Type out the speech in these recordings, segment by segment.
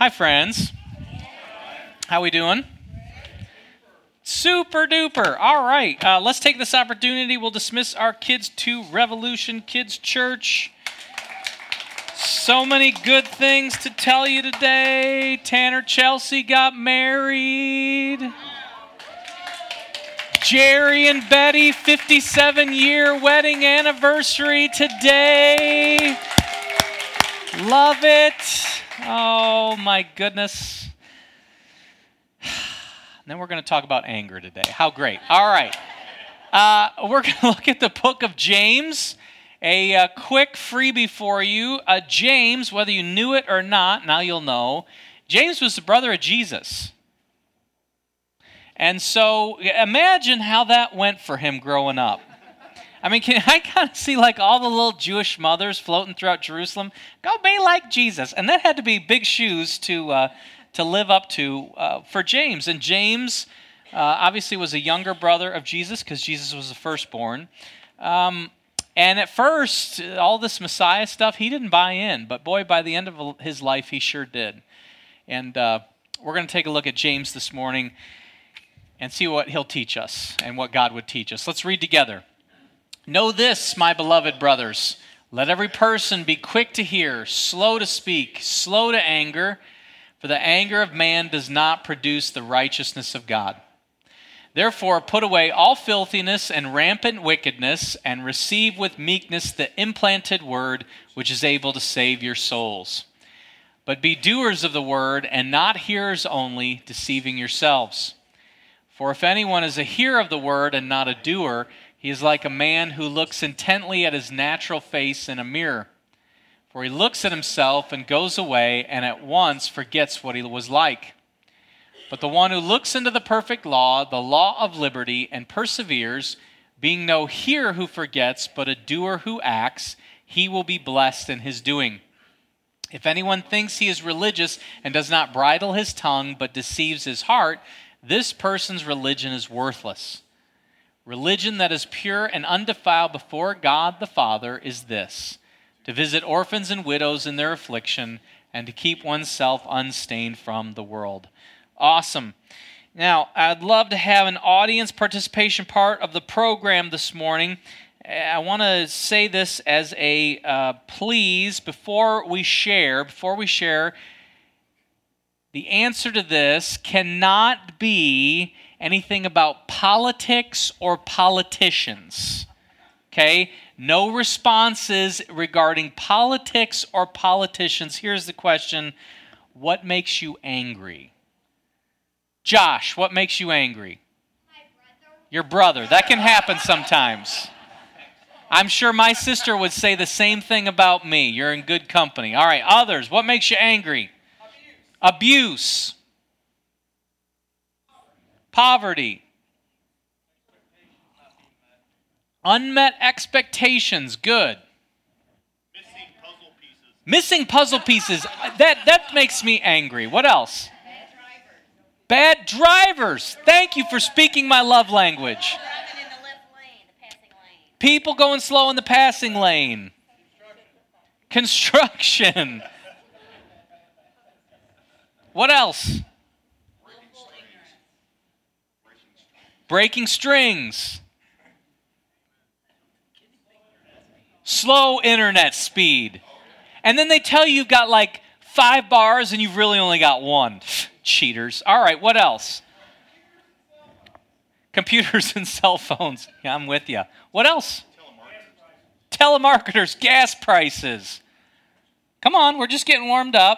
Hi, friends. How we doing? Super duper. All right. Let's take this opportunity. We'll dismiss our kids to Revolution Kids Church. So many good things to tell you today. Tanner Chelsea got married. Jerry and Betty, 57-year wedding anniversary today. Love it. Oh, my goodness. Then we're going to talk about anger today. How great. All right. We're going to look at the book of James. A quick freebie for you. James, whether you knew it or not, now you'll know. James was the brother of Jesus. And so imagine how that went for him growing up. I mean, I kind of see like all the little Jewish mothers floating throughout Jerusalem. Go be like Jesus. And that had to be big shoes to live up to for James. And James obviously was a younger brother of Jesus because Jesus was the firstborn. And at first, all this Messiah stuff, he didn't buy in. But boy, by the end of his life, he sure did. And we're going to take a look at James this morning and see what he'll teach us and what God would teach us. Let's read together. Know this, my beloved brothers. Let every person be quick to hear, slow to speak, slow to anger, for the anger of man does not produce the righteousness of God. Therefore, put away all filthiness and rampant wickedness, and receive with meekness the implanted word, which is able to save your souls. But be doers of the word, and not hearers only, deceiving yourselves. For if anyone is a hearer of the word and not a doer, he is like a man who looks intently at his natural face in a mirror. For he looks at himself and goes away and at once forgets what he was like. But the one who looks into the perfect law, the law of liberty, and perseveres, being no hearer who forgets, but a doer who acts, he will be blessed in his doing. If anyone thinks he is religious and does not bridle his tongue, but deceives his heart, this person's religion is worthless. Religion that is pure and undefiled before God the Father is this: to visit orphans and widows in their affliction, and to keep oneself unstained from the world. Awesome. Now, I'd love to have an audience participation part of the program this morning. I want to say this as a please before we share, the answer to this cannot be anything about politics or politicians. Okay? No responses regarding politics or politicians. Here's the question: what makes you angry? Josh, what makes you angry? My brother. Your brother. That can happen sometimes. I'm sure my sister would say the same thing about me. You're in good company. All right, others, what makes you angry? Abuse. Poverty. Unmet expectations. Good. Missing puzzle pieces. That makes me angry. What else? Bad drivers. Thank you for speaking my love language. People going slow in the passing lane. Construction. What else? Breaking strings. Slow internet speed. And then they tell you you've got like 5 bars and you've really only got 1. Cheaters. All right, what else? Computers and cell phones. Yeah, I'm with you. What else? Telemarketers, gas prices. Come on, we're just getting warmed up.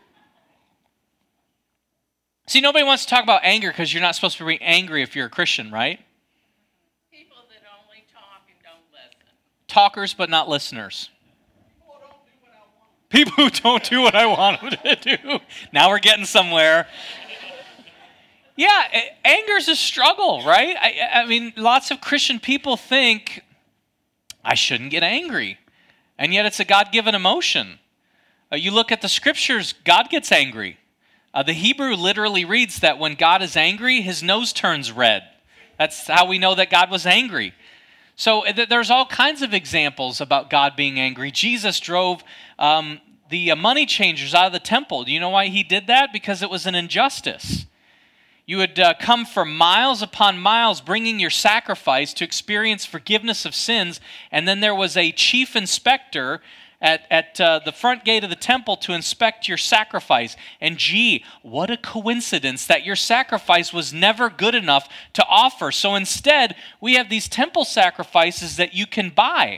See, nobody wants to talk about anger because you're not supposed to be angry if you're a Christian, right? People that only talk and don't listen. Talkers but not listeners. People who don't do what I want them to do. Now we're getting somewhere. Yeah, anger's a struggle, right? I mean, lots of Christian people think, I shouldn't get angry. And yet it's a God-given emotion. You look at the scriptures, God gets angry. The Hebrew literally reads that when God is angry, his nose turns red. That's how we know that God was angry. So there's all kinds of examples about God being angry. Jesus drove the money changers out of the temple. Do you know why he did that? Because it was an injustice. You would come for miles upon miles bringing your sacrifice to experience forgiveness of sins, and then there was a chief inspector at the front gate of the temple to inspect your sacrifice. And gee, what a coincidence that your sacrifice was never good enough to offer. So instead, we have these temple sacrifices that you can buy.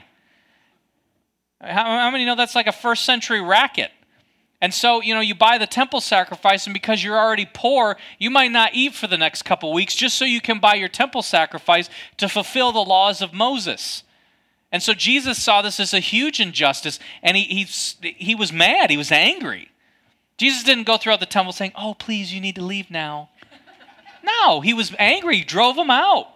How many know that's like a first century racket? And so, you buy the temple sacrifice, and because you're already poor, you might not eat for the next couple weeks just so you can buy your temple sacrifice to fulfill the laws of Moses. And so Jesus saw this as a huge injustice, and he was mad. He was angry. Jesus didn't go throughout the temple saying, "Oh, please, you need to leave now." No, he was angry. He drove them out.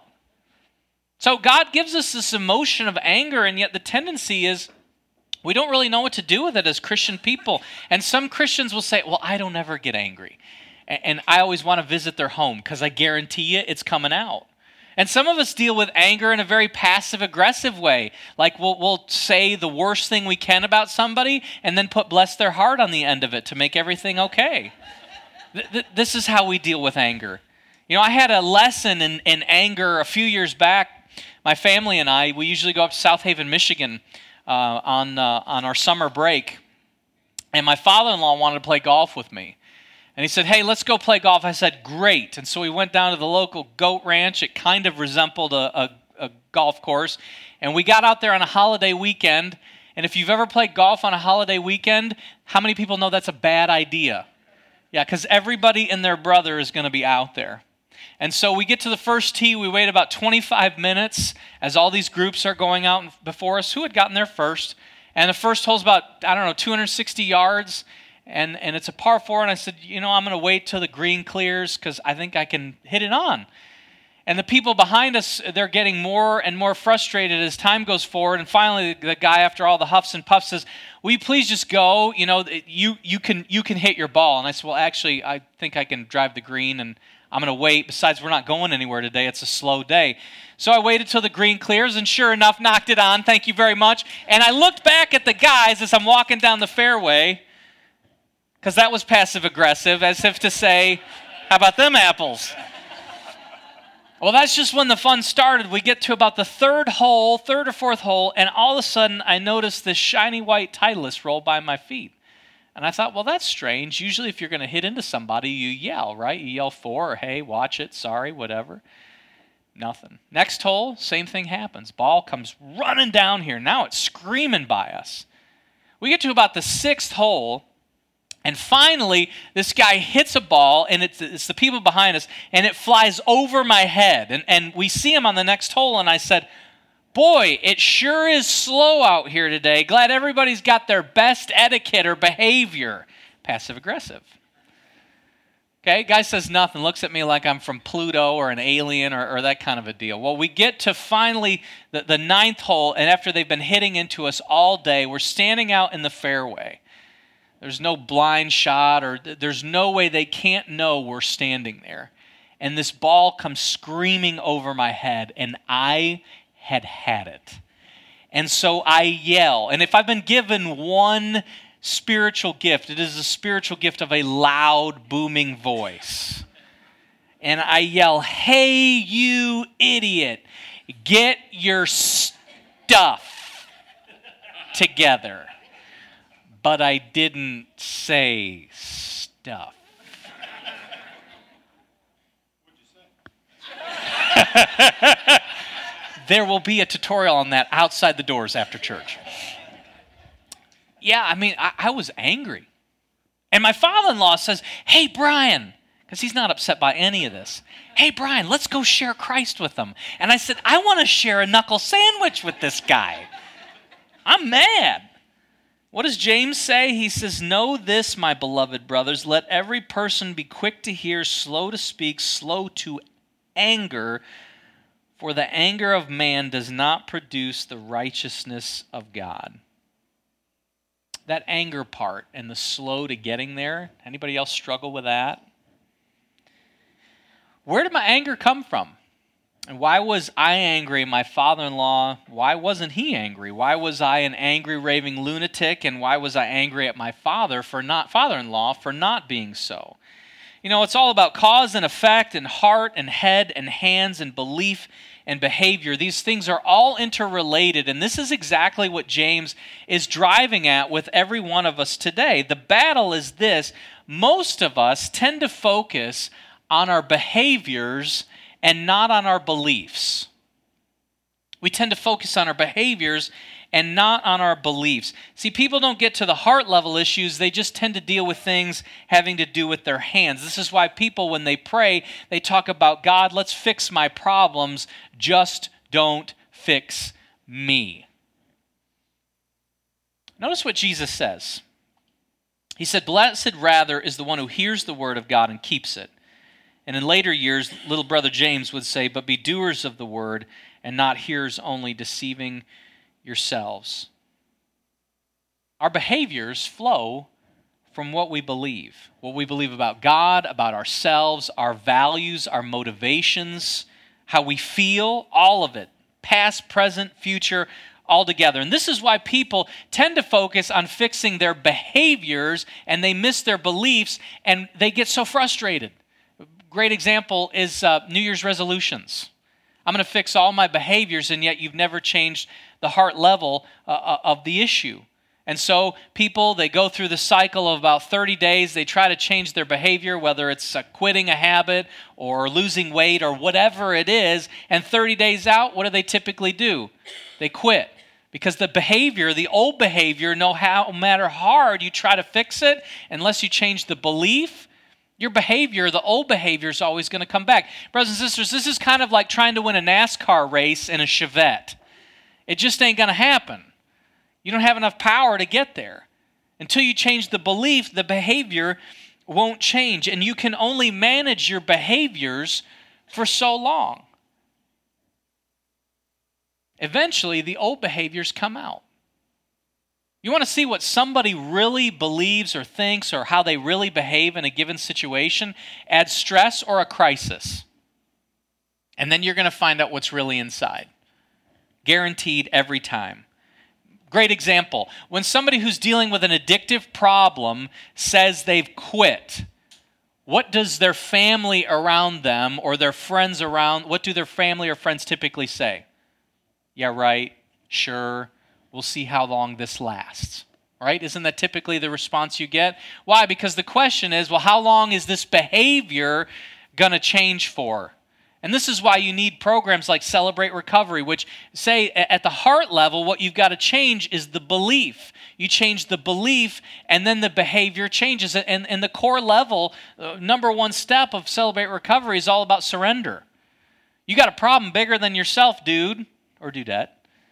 So God gives us this emotion of anger, and yet the tendency is we don't really know what to do with it as Christian people. And some Christians will say, "Well, I don't ever get angry. And I always want to visit their home because I guarantee you it's coming out." And some of us deal with anger in a very passive-aggressive way. Like we'll say the worst thing we can about somebody and then put "bless their heart" on the end of it to make everything okay. This is how we deal with anger. I had a lesson in anger a few years back. My family and I, we usually go up to South Haven, Michigan on our summer break. And my father-in-law wanted to play golf with me. And he said, "Hey, let's go play golf." I said, "Great." And so we went down to the local goat ranch. It kind of resembled a golf course. And we got out there on a holiday weekend. And if you've ever played golf on a holiday weekend, how many people know that's a bad idea? Yeah, because everybody and their brother is going to be out there. And so we get to the first tee. We wait about 25 minutes as all these groups are going out before us. Who had gotten there first? And the first hole's about, 260 yards. And it's a par 4, and I said, I'm going to wait till the green clears because I think I can hit it on. And the people behind us, they're getting more and more frustrated as time goes forward. And finally, the guy, after all the huffs and puffs, says, "Will you please just go? You can hit your ball." And I said, "Well, actually, I think I can drive the green, and I'm going to wait. Besides, we're not going anywhere today. It's a slow day." So I waited till the green clears, and sure enough, knocked it on. Thank you very much. And I looked back at the guys as I'm walking down the fairway, because that was passive-aggressive, as if to say, "How about them apples?" Well, that's just when the fun started. We get to about the third or fourth hole, and all of a sudden, I noticed this shiny white Titleist roll by my feet. And I thought, well, that's strange. Usually if you're going to hit into somebody, you yell, right? You yell "for" or "hey, watch it, sorry," whatever. Nothing. Next hole, same thing happens. Ball comes running down here. Now it's screaming by us. We get to about the sixth hole, and finally, this guy hits a ball, and it's the people behind us, and it flies over my head. And we see him on the next hole, and I said, "Boy, it sure is slow out here today. Glad everybody's got their best etiquette or behavior." Passive-aggressive. Okay, guy says nothing, looks at me like I'm from Pluto or an alien or that kind of a deal. Well, we get to finally the ninth hole, and after they've been hitting into us all day, we're standing out in the fairway. There's no blind shot, or there's no way they can't know we're standing there. And this ball comes screaming over my head, and I had it. And so I yell. And if I've been given one spiritual gift, it is the spiritual gift of a loud, booming voice. And I yell, "Hey, you idiot, get your stuff together." But I didn't say stuff. What'd you say? There will be a tutorial on that outside the doors after church. Yeah, I was angry. And my father-in-law says, "Hey, Brian," because he's not upset by any of this. "Hey, Brian, let's go share Christ with them." And I said, "I want to share a knuckle sandwich with this guy. I'm mad." What does James say? He says, "Know this, my beloved brothers, let every person be quick to hear, slow to speak, slow to anger, for the anger of man does not produce the righteousness of God." That anger part and the slow to getting there, anybody else struggle with that? Where did my anger come from? And why was I angry? My father-in-law, why wasn't he angry? Why was I an angry, raving lunatic? And why was I angry at my father-in-law for not being so? You know, it's all about cause and effect and heart and head and hands and belief and behavior. These things are all interrelated, and this is exactly what James is driving at with every one of us today. The battle is this: most of us tend to focus on our behaviors and not on our beliefs. We tend to focus on our behaviors and not on our beliefs. See, people don't get to the heart level issues. They just tend to deal with things having to do with their hands. This is why people, when they pray, they talk about, God, let's fix my problems. Just don't fix me. Notice what Jesus says. He said, blessed rather is the one who hears the word of God and keeps it. And in later years, little brother James would say, but be doers of the word and not hearers only, deceiving yourselves. Our behaviors flow from what we believe about God, about ourselves, our values, our motivations, how we feel, all of it, past, present, future, all together. And this is why people tend to focus on fixing their behaviors and they miss their beliefs and they get so frustrated. Great example is New Year's resolutions. I'm going to fix all my behaviors, and yet you've never changed the heart level of the issue. And so people, they go through the cycle of about 30 days. They try to change their behavior, whether it's quitting a habit or losing weight or whatever it is. And 30 days out, what do they typically do? They quit. Because the behavior, the old behavior, no matter how hard you try to fix it, unless you change the belief, your behavior, the old behavior, is always going to come back. Brothers and sisters, this is kind of like trying to win a NASCAR race in a Chevette. It just ain't going to happen. You don't have enough power to get there. Until you change the belief, the behavior won't change. And you can only manage your behaviors for so long. Eventually, the old behaviors come out. You want to see what somebody really believes or thinks or how they really behave in a given situation? Add stress or a crisis. And then you're going to find out what's really inside. Guaranteed every time. Great example. When somebody who's dealing with an addictive problem says they've quit, what does their family around them or their friends around, what do their family or friends typically say? Yeah, right, sure. We'll see how long this lasts, right? Isn't that typically the response you get? Why? Because the question is, well, how long is this behavior going to change for? And this is why you need programs like Celebrate Recovery, which say at the heart level, what you've got to change is the belief. You change the belief, and then the behavior changes. And the core level, number one step of Celebrate Recovery is all about surrender. You got a problem bigger than yourself, dude, or dudette.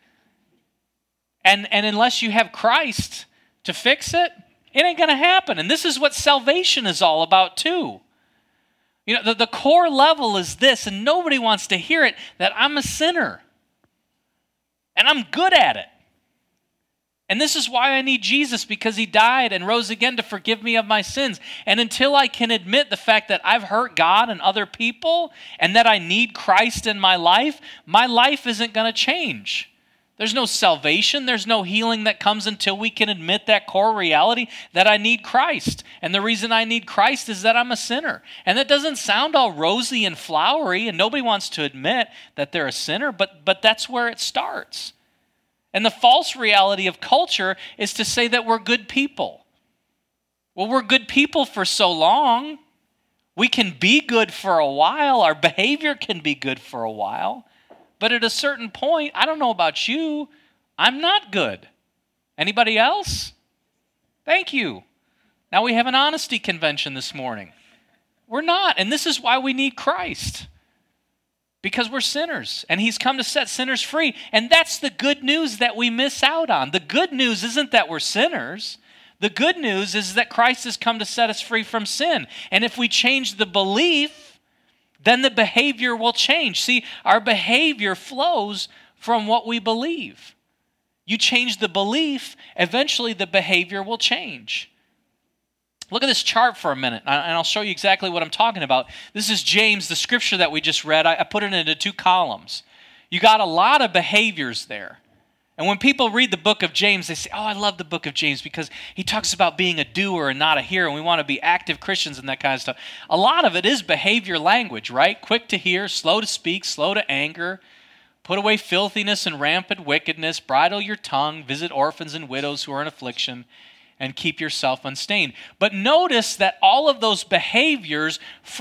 And unless you have Christ to fix it, it ain't going to happen. And this is what salvation is all about too. You know, the core level is this, and nobody wants to hear it, that I'm a sinner. And I'm good at it. And this is why I need Jesus, because he died and rose again to forgive me of my sins. And until I can admit the fact that I've hurt God and other people, and that I need Christ in my life isn't going to change. There's no salvation, there's no healing that comes until we can admit that core reality that I need Christ. And the reason I need Christ is that I'm a sinner. And that doesn't sound all rosy and flowery, and nobody wants to admit that they're a sinner, but that's where it starts. And the false reality of culture is to say that we're good people. Well, we're good people for so long. We can be good for a while. Our behavior can be good for a while. But at a certain point, I don't know about you, I'm not good. Anybody else? Thank you. Now we have an honesty convention this morning. We're not, and this is why we need Christ. Because we're sinners, and he's come to set sinners free. And that's the good news that we miss out on. The good news isn't that we're sinners. The good news is that Christ has come to set us free from sin. And if we change the belief, then the behavior will change. See, our behavior flows from what we believe. You change the belief, eventually the behavior will change. Look at this chart for a minute, and I'll show you exactly what I'm talking about. This is James, the scripture that we just read. I put it into 2 columns. You got a lot of behaviors there. And when people read the book of James, they say, oh, I love the book of James because he talks about being a doer and not a hearer, and we want to be active Christians and that kind of stuff. A lot of it is behavior language, right? Quick to hear, slow to speak, slow to anger, put away filthiness and rampant wickedness, bridle your tongue, visit orphans and widows who are in affliction, and keep yourself unstained. But notice that all of those behaviors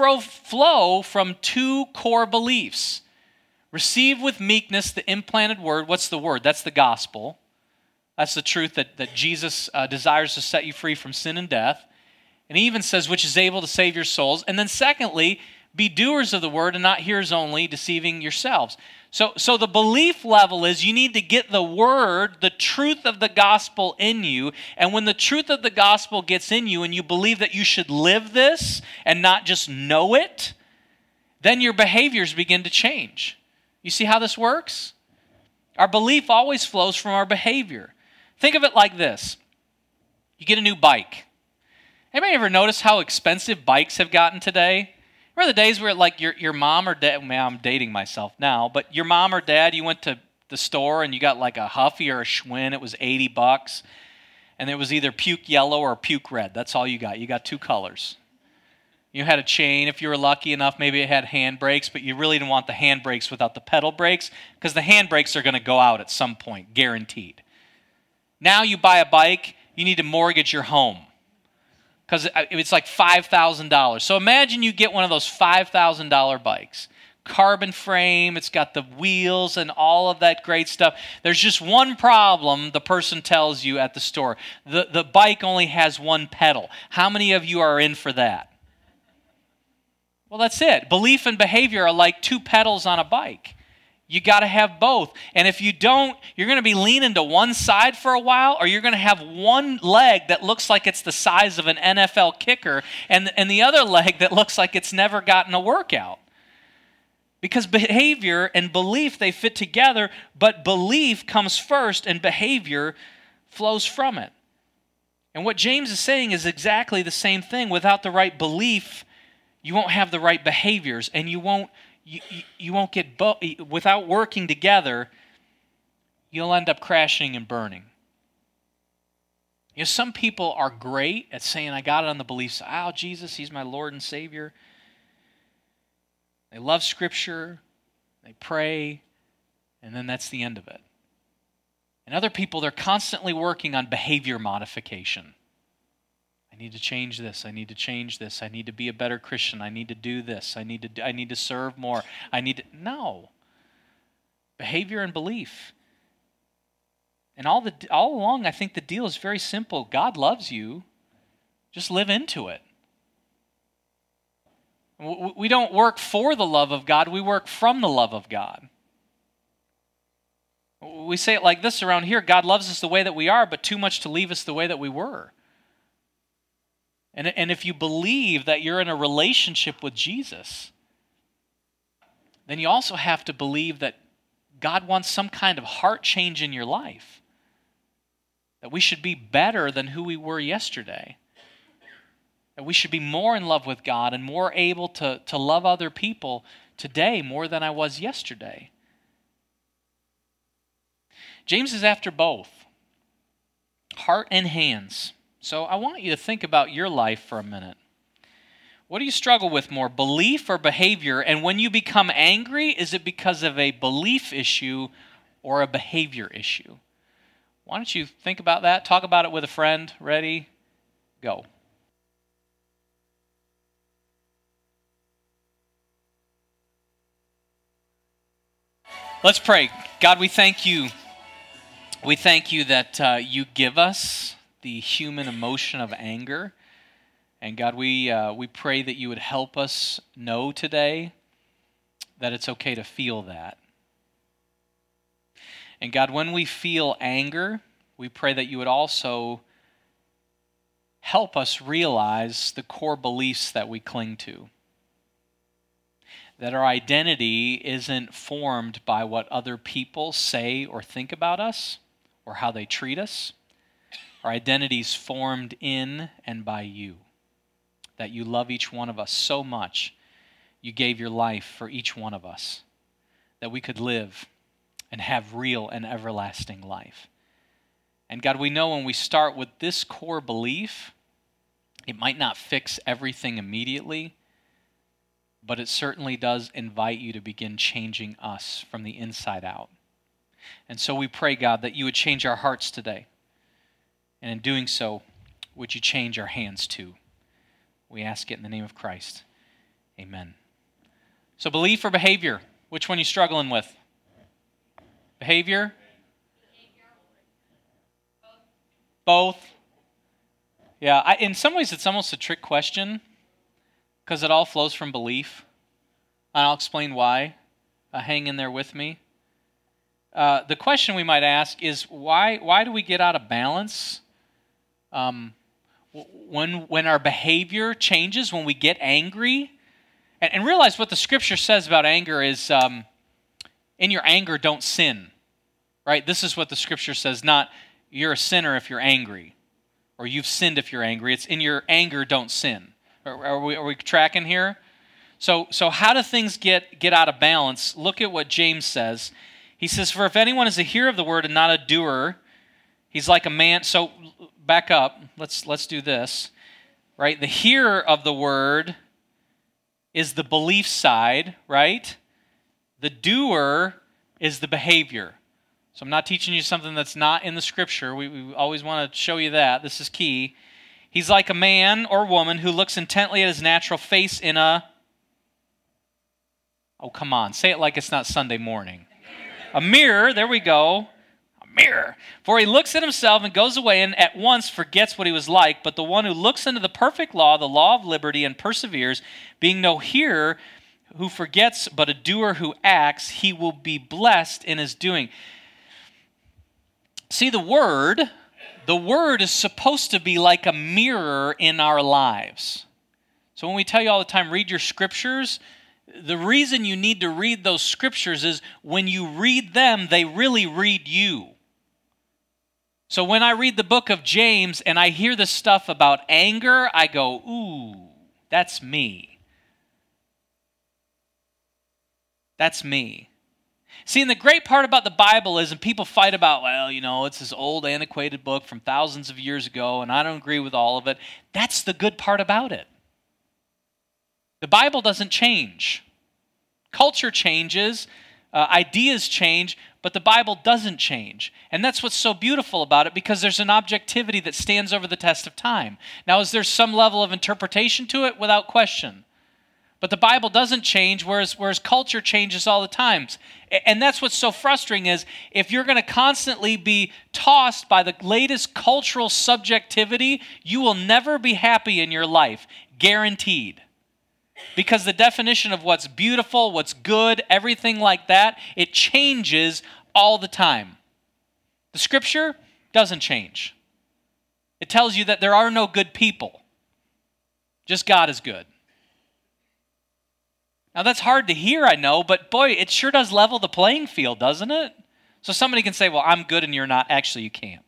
flow from 2 core beliefs. Receive with meekness the implanted word. What's the word? That's the gospel. That's the truth that Jesus desires to set you free from sin and death. And he even says, which is able to save your souls. And then secondly, be doers of the word and not hearers only, deceiving yourselves. So the belief level is you need to get the word, the truth of the gospel in you. And when the truth of the gospel gets in you and you believe that you should live this and not just know it, then your behaviors begin to change. You see how this works? Our belief always flows from our behavior. Think of it like this. You get a new bike. Anybody ever notice how expensive bikes have gotten today? Remember the days where like your mom or dad, well, I'm dating myself now, but your mom or dad, you went to the store and you got like a Huffy or a Schwinn, it was $80, and it was either puke yellow or puke red. That's all you got. You got 2 colors. You had a chain, if you were lucky enough, maybe it had handbrakes, but you really didn't want the handbrakes without the pedal brakes because the handbrakes are going to go out at some point, guaranteed. Now you buy a bike, you need to mortgage your home because it's like $5,000. So imagine you get one of those $5,000 bikes. Carbon frame, it's got the wheels and all of that great stuff. There's just one problem the person tells you at the store. The bike only has 1 pedal. How many of you are in for that? Well, that's it. Belief and behavior are like 2 pedals on a bike. You got to have both. And if you don't, you're going to be leaning to one side for a while, or you're going to have one leg that looks like it's the size of an NFL kicker and the other leg that looks like it's never gotten a workout. Because behavior and belief, they fit together, but belief comes first and behavior flows from it. And what James is saying is exactly the same thing. Without the right belief, you won't have the right behaviors, and you won't get without working together, you'll end up crashing and burning. You know, some people are great at saying, I got it on the belief side. Oh, Jesus, he's my Lord and Savior. They love Scripture, they pray, and then that's the end of it. And other people, they're constantly working on behavior modification. I need to change this. I need to change this. I need to be a better Christian. I need to do this. I need to serve more. No. Behavior and belief. And all along, I think the deal is very simple. God loves you. Just live into it. We don't work for the love of God. We work from the love of God. We say it like this around here. God loves us the way that we are, but too much to leave us the way that we were. And if you believe that you're in a relationship with Jesus, then you also have to believe that God wants some kind of heart change in your life. That we should be better than who we were yesterday. That we should be more in love with God and more able to love other people today more than I was yesterday. James is after both, heart and hands. So I want you to think about your life for a minute. What do you struggle with more, belief or behavior? And when you become angry, is it because of a belief issue or a behavior issue? Why don't you think about that? Talk about it with a friend. Ready? Go. Let's pray. God, we thank you. We thank you that you give us the human emotion of anger. And God, we pray that you would help us know today that it's okay to feel that. And God, when we feel anger, we pray that you would also help us realize the core beliefs that we cling to. That our identity isn't formed by what other people say or think about us or how they treat us. Our identity is formed in and by you. that you love each one of us so much, you gave your life for each one of us, that we could live and have real and everlasting life. And God, we know when we start with this core belief, it might not fix everything immediately, but it certainly does invite you to begin changing us from the inside out. And so we pray, God, that you would change our hearts today. And in doing so, would you change our hands too? We ask it in the name of Christ. Amen. So belief or behavior? Which one are you struggling with? Behavior? Both. Yeah, in some ways it's almost a trick question because it all flows from belief. And I'll explain why. Hang in there with me. The question we might ask is, why do we get out of balance when our behavior changes, when we get angry? And realize what the Scripture says about anger is, in your anger, don't sin. Right? This is what the Scripture says, not you're a sinner if you're angry, or you've sinned if you're angry. It's in your anger, don't sin. Are we tracking here? So how do things get out of balance? Look at what James says. He says, for if anyone is a hearer of the word and not a doer, he's like a man. So back up. Let's do this. Right? The hearer of the word is the belief side, right? The doer is the behavior. So I'm not teaching you something that's not in the Scripture. We always want to show you that. This is key. He's like a man or woman who looks intently at his natural face in a... Oh, come on. Say it like it's not Sunday morning. A mirror. There we go. A mirror. For he looks at himself and goes away and at once forgets what he was like. But the one who looks into the perfect law, the law of liberty, and perseveres, being no hearer who forgets, but a doer who acts, he will be blessed in his doing. See, the word is supposed to be like a mirror in our lives. So when we tell you all the time, read your scriptures, the reason you need to read those scriptures is when you read them, they really read you. So when I read the book of James and I hear this stuff about anger, I go, ooh, that's me. That's me. See, and the great part about the Bible is, and people fight about, well, it's this old antiquated book from thousands of years ago, and I don't agree with all of it. That's the good part about it. The Bible doesn't change. Culture changes, ideas change, but the Bible doesn't change. And that's what's so beautiful about it, because there's an objectivity that stands over the test of time. Now, is there some level of interpretation to it? Without question. But the Bible doesn't change, whereas culture changes all the time. And that's what's so frustrating is if you're going to constantly be tossed by the latest cultural subjectivity, you will never be happy in your life, guaranteed. Because the definition of what's beautiful, what's good, everything like that, it changes all the time. The Scripture doesn't change. It tells you that there are no good people. Just God is good. Now that's hard to hear, I know, but boy, it sure does level the playing field, doesn't it? So somebody can say, well, I'm good and you're not. Actually, you can't.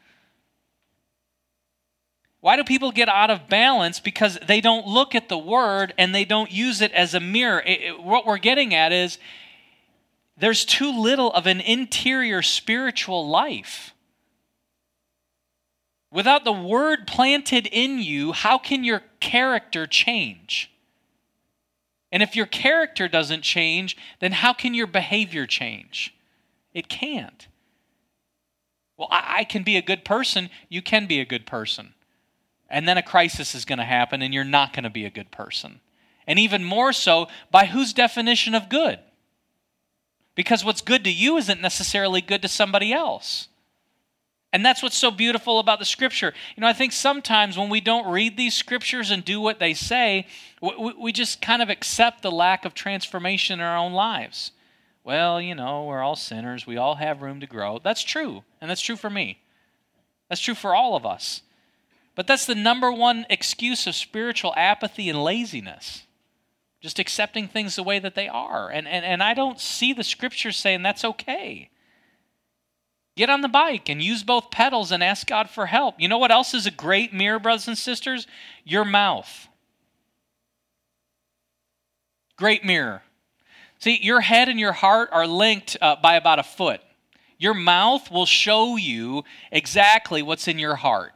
Why do people get out of balance? Because they don't look at the Word and they don't use it as a mirror. What we're getting at is there's too little of an interior spiritual life. Without the Word planted in you, how can your character change? And if your character doesn't change, then how can your behavior change? It can't. Well, I can be a good person. You can be a good person. And then a crisis is going to happen and you're not going to be a good person. And even more so, by whose definition of good? Because what's good to you isn't necessarily good to somebody else. And that's what's so beautiful about the Scripture. I think sometimes when we don't read these Scriptures and do what they say, we just kind of accept the lack of transformation in our own lives. Well, we're all sinners. We all have room to grow. That's true, and that's true for me. That's true for all of us. But that's the number one excuse of spiritual apathy and laziness. Just accepting things the way that they are. And I don't see the Scriptures saying that's okay. Get on the bike and use both pedals and ask God for help. You know what else is a great mirror, brothers and sisters? Your mouth. Great mirror. See, your head and your heart are linked by about a foot. Your mouth will show you exactly what's in your heart.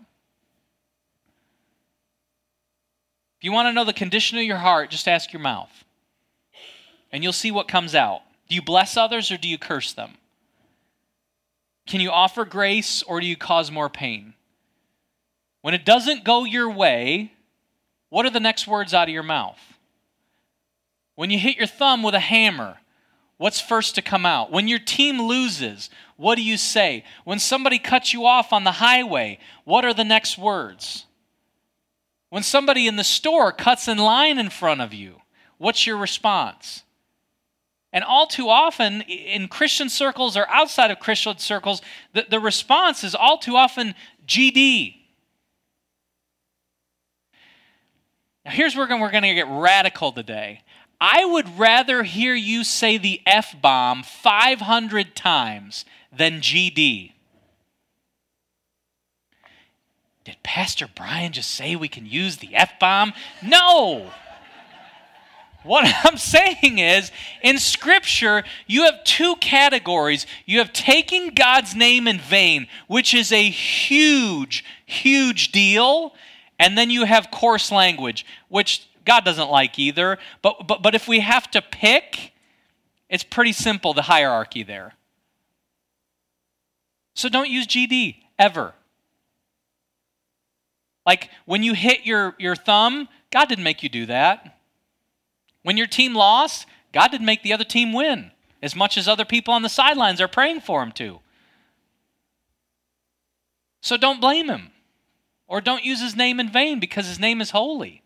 If you want to know the condition of your heart, just ask your mouth. And you'll see what comes out. Do you bless others or do you curse them? Can you offer grace or do you cause more pain? When it doesn't go your way, what are the next words out of your mouth? When you hit your thumb with a hammer, what's first to come out? When your team loses, what do you say? When somebody cuts you off on the highway, what are the next words? When somebody in the store cuts in line in front of you, what's your response? And all too often, in Christian circles or outside of Christian circles, the response is all too often GD. Now here's where we're going to get radical today. I would rather hear you say the F-bomb 500 times than GD. Did Pastor Brian just say we can use the F-bomb? No! What I'm saying is, in Scripture, you have two categories. You have taking God's name in vain, which is a huge, huge deal, and then you have coarse language, which God doesn't like either. But if we have to pick, it's pretty simple, the hierarchy there. So don't use GD, ever. Like, when you hit your thumb, God didn't make you do that. When your team lost, God didn't make the other team win, as much as other people on the sidelines are praying for him to. So don't blame him. Or don't use his name in vain, because his name is holy.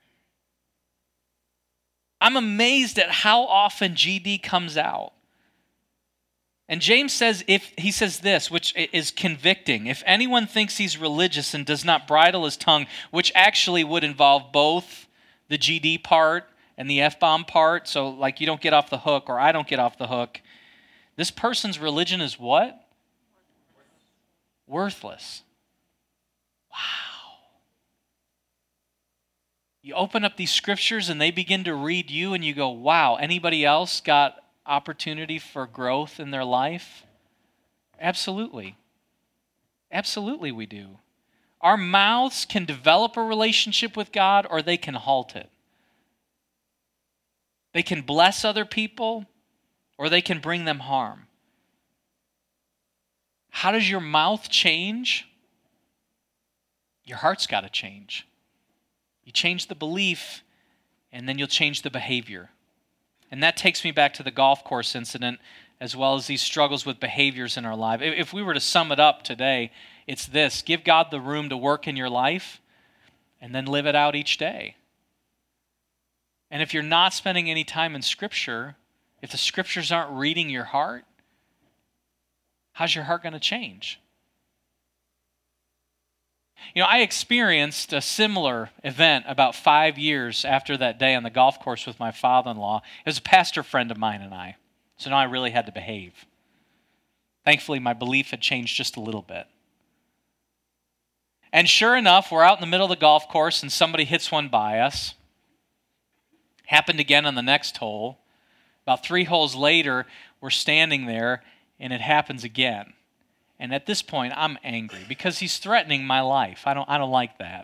I'm amazed at how often GD comes out. And James says, he says this, which is convicting. If anyone thinks he's religious and does not bridle his tongue, which actually would involve both the GD part and the F-bomb part, so like you don't get off the hook or I don't get off the hook, this person's religion is what? Worthless. Wow. You open up these scriptures and they begin to read you and you go, wow, anybody else got opportunity for growth in their life? Absolutely. Absolutely we do. Our mouths can develop a relationship with God or they can halt it. They can bless other people or they can bring them harm. How does your mouth change? Your heart's got to change. You change the belief and then you'll change the behavior. And that takes me back to the golf course incident, as well as these struggles with behaviors in our life. If we were to sum it up today, it's this: give God the room to work in your life, and then live it out each day. And if you're not spending any time in Scripture, if the Scriptures aren't reading your heart, how's your heart going to change? You know, I experienced a similar event about 5 years after that day on the golf course with my father-in-law. It was a pastor friend of mine and I. So now I really had to behave. Thankfully, my belief had changed just a little bit. And sure enough, we're out in the middle of the golf course and somebody hits one by us. Happened again on the next hole. About 3 holes later, we're standing there and it happens again. And at this point, I'm angry because he's threatening my life. I don't like that.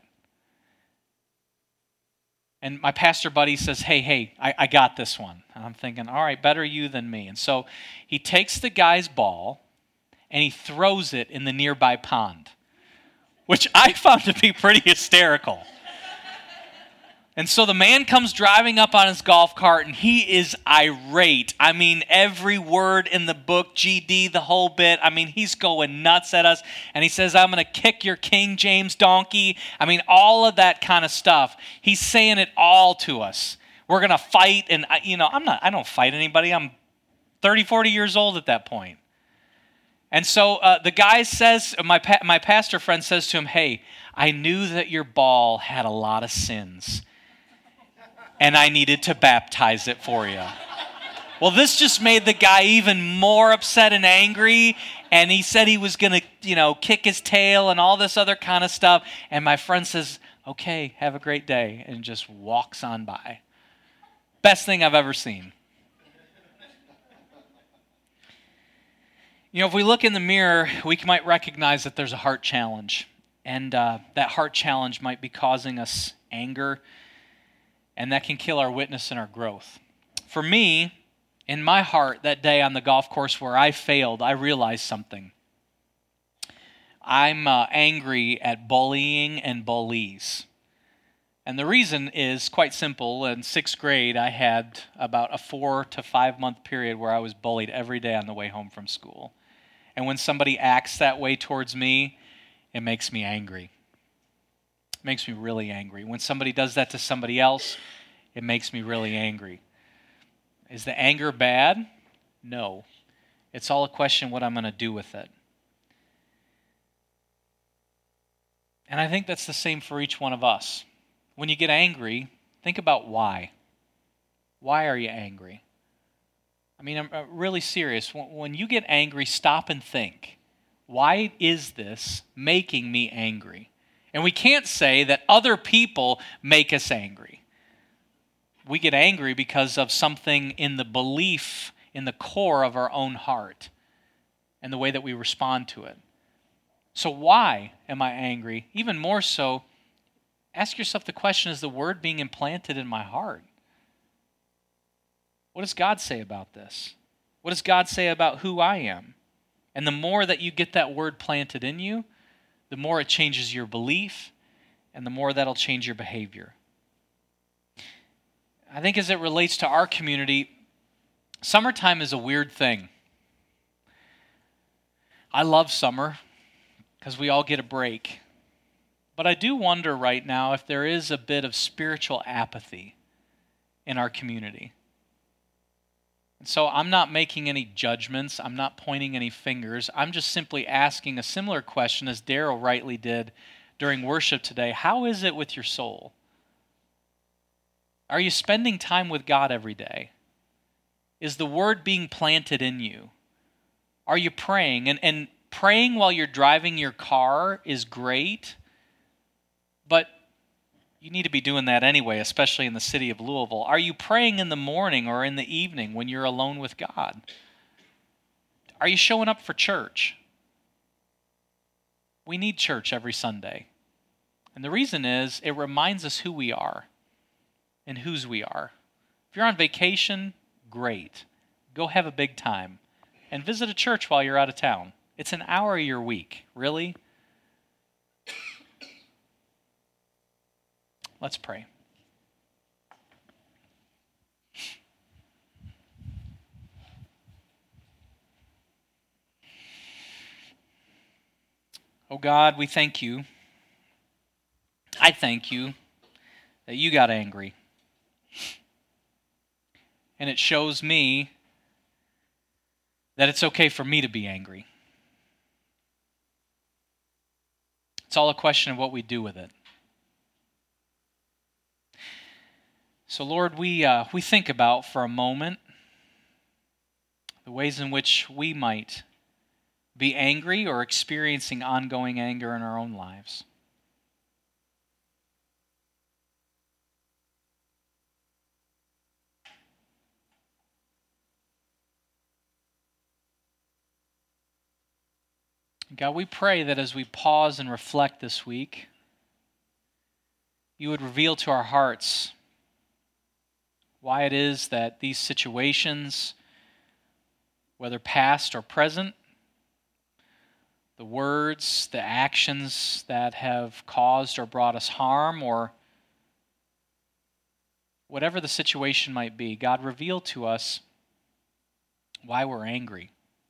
And my pastor buddy says, hey, I got this one. And I'm thinking, all right, better you than me. And so he takes the guy's ball and he throws it in the nearby pond, which I found to be pretty hysterical. And so the man comes driving up on his golf cart and he is irate. I mean, every word in the book, GD, the whole bit. I mean, he's going nuts at us. And he says, I'm going to kick your King James donkey. I mean, all of that kind of stuff. He's saying it all to us. We're going to fight. And, I don't fight anybody. I'm 30, 40 years old at that point. And so the guy says, my pastor friend says to him, hey, I knew that your ball had a lot of sins. And I needed to baptize it for you. Well, this just made the guy even more upset and angry. And he said he was going to, kick his tail and all this other kind of stuff. And my friend says, okay, have a great day. And just walks on by. best thing I've ever seen. You know, if we look in the mirror, we might recognize that there's a heart challenge. And that heart challenge might be causing us anger, and that can kill our witness and our growth. For me, in my heart, that day on the golf course where I failed, I realized something. I'm angry at bullying and bullies. And the reason is quite simple. In 6th grade, I had about a 4 to 5 month period where I was bullied every day on the way home from school. And when somebody acts that way towards me, it makes me angry. It makes me really angry. When somebody does that to somebody else, it makes me really angry. Is the anger bad? No. It's all a question of what I'm going to do with it. And I think that's the same for each one of us. When you get angry, think about why. Why are you angry? I mean, I'm really serious. When you get angry, stop and think. Why is this making me angry? And we can't say that other people make us angry. We get angry because of something in the belief, in the core of our own heart, and the way that we respond to it. So why am I angry? Even more so, ask yourself the question, is the word being implanted in my heart? What does God say about this? What does God say about who I am? And the more that you get that word planted in you, the more it changes your belief, and the more that'll change your behavior. I think as it relates to our community, summertime is a weird thing. I love summer because we all get a break. But I do wonder right now if there is a bit of spiritual apathy in our community. And so I'm not making any judgments. I'm not pointing any fingers. I'm just simply asking a similar question as Daryl rightly did during worship today. How is it with your soul? Are you spending time with God every day? Is the word being planted in you? Are you praying? And praying while you're driving your car is great, but you need to be doing that anyway, especially in the city of Louisville. Are you praying in the morning or in the evening when you're alone with God? Are you showing up for church? We need church every Sunday. And the reason is it reminds us who we are and whose we are. If you're on vacation, great. Go have a big time. And visit a church while you're out of town. It's an hour of your week. Really? Let's pray. Oh God, we thank you. I thank you that you got angry. And it shows me that it's okay for me to be angry. It's all a question of what we do with it. So Lord, we think about for a moment the ways in which we might be angry or experiencing ongoing anger in our own lives. God, we pray that as we pause and reflect this week, you would reveal to our hearts why it is that these situations, whether past or present, the words, the actions that have caused or brought us harm, or whatever the situation might be, God, reveal to us why we're angry.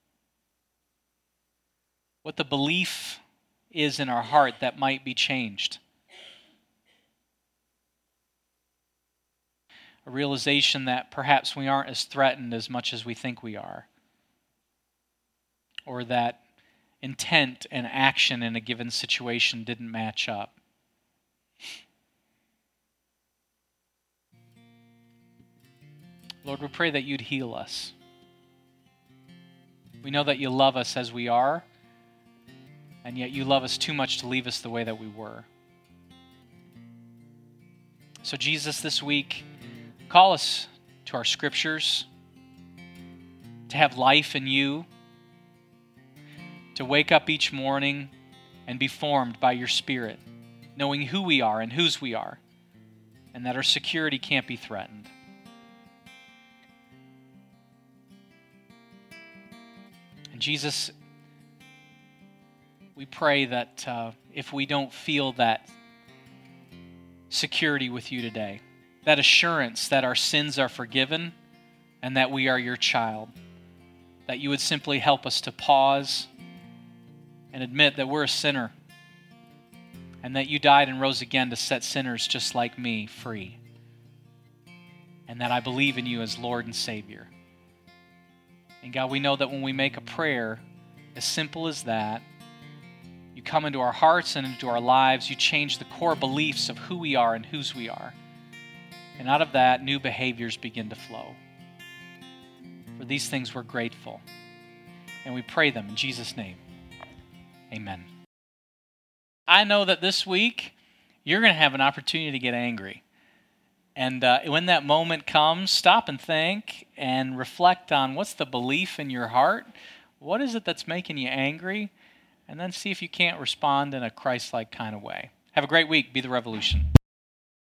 What the belief is in our heart that might be changed. A realization that perhaps we aren't as threatened as much as we think we are. Or that intent and action in a given situation didn't match up. Lord, we pray that you'd heal us. We know that you love us as we are, and yet you love us too much to leave us the way that we were. So Jesus, this week, call us to our scriptures, to have life in you, to wake up each morning and be formed by your Spirit, knowing who we are and whose we are, and that our security can't be threatened. And Jesus, we pray that if we don't feel that security with you today, that assurance that our sins are forgiven and that we are your child, that you would simply help us to pause and admit that we're a sinner and that you died and rose again to set sinners just like me free, and that I believe in you as Lord and Savior. And God, we know that when we make a prayer as simple as that, you come into our hearts and into our lives, you change the core beliefs of who we are and whose we are. And out of that, new behaviors begin to flow. For these things we're grateful. And we pray them in Jesus' name. Amen. I know that this week, you're going to have an opportunity to get angry. And when that moment comes, stop and think and reflect on what's the belief in your heart. What is it that's making you angry? And then see if you can't respond in a Christ-like kind of way. Have a great week. Be the revolution.